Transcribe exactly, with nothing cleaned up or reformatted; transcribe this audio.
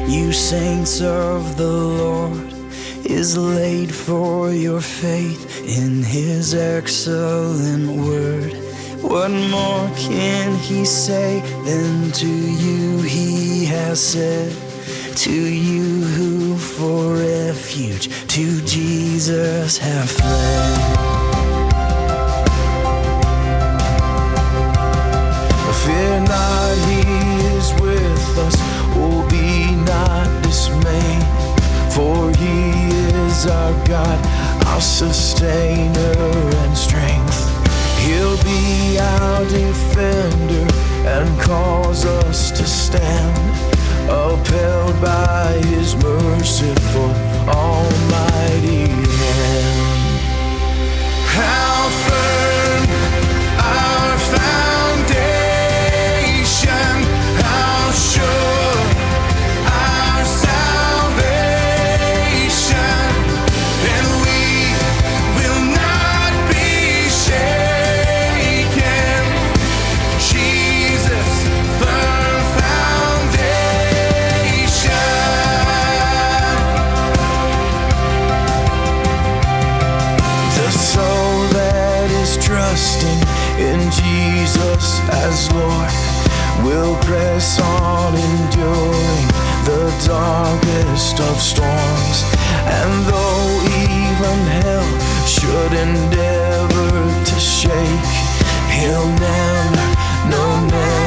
you saints of the Lord, is laid for your faith in his excellent word. What more can he say than to you he has said? To you who for refuge to Jesus have fled. Fear not, he is with us, oh be not dismayed, for he is our God, our sustainer and strength. He'll be our defender and cause us to stand, upheld by his merciful almighty hand. How firm our foundation, how sure our salvation, and we will not be shaken. Jesus, firm foundation. The soul that is trusting in Jesus as Lord will press on, enduring the darkest of storms. And though even hell should endeavor to shake, he'll never, no, never